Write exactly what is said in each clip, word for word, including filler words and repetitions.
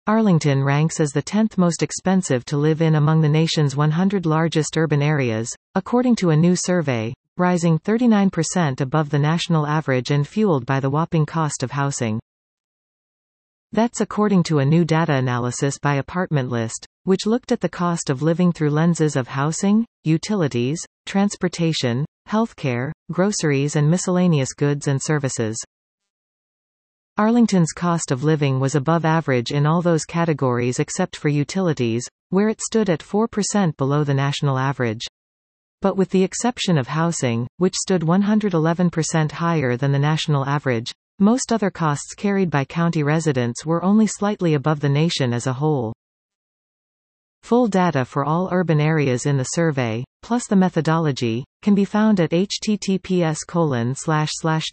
Arlington ranks as the tenth most expensive to live in among the nation's one hundred largest urban areas, according to a new survey, rising thirty-nine percent above the national average and fueled by the whopping cost of housing. That's according to a new data analysis by Apartment List, which looked at the cost of living through lenses of housing, utilities, transportation, healthcare, groceries and miscellaneous goods and services. Arlington's cost of living was above average in all those categories except for utilities, where it stood at four percent below the national average. But with the exception of housing, which stood one hundred eleven percent higher than the national average, most other costs carried by county residents were only slightly above the nation as a whole. Full data for all urban areas in the survey, plus the methodology, can be found at https colon slash slash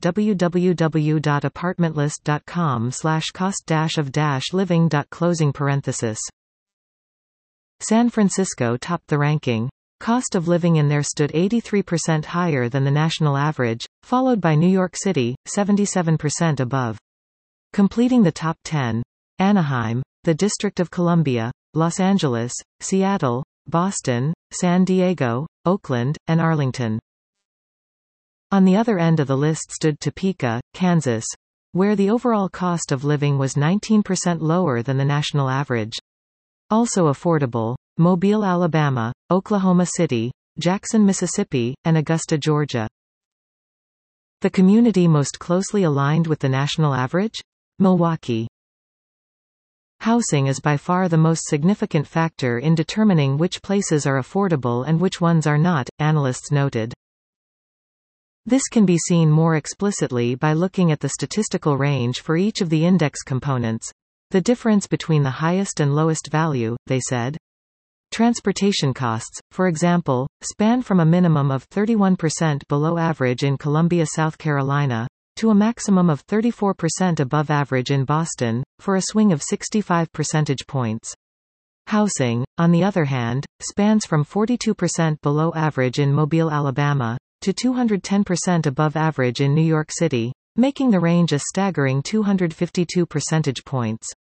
www.apartmentlist.com slash cost dash of dash living dot closing parenthesis. San Francisco topped the ranking. Cost of living in there stood eighty-three percent higher than the national average, followed by New York City, seventy-seven percent above. Completing the top ten: Anaheim, the District of Columbia, Los Angeles, Seattle, Boston, San Diego, Oakland, and Arlington. On the other end of the list stood Topeka, Kansas, where the overall cost of living was nineteen percent lower than the national average. Also affordable: Mobile, Alabama, Oklahoma City, Jackson, Mississippi, and Augusta, Georgia. The community most closely aligned with the national average? Milwaukee. Housing is by far the most significant factor in determining which places are affordable and which ones are not, analysts noted. This can be seen more explicitly by looking at the statistical range for each of the index components. The difference between the highest and lowest value, they said. Transportation costs, for example, span from a minimum of thirty-one percent below average in Columbia, South Carolina, to a maximum of thirty-four percent above average in Boston, for a swing of sixty-five percentage points. Housing, on the other hand, spans from forty-two percent below average in Mobile, Alabama, to two hundred ten percent above average in New York City, making the range a staggering two hundred fifty-two percentage points.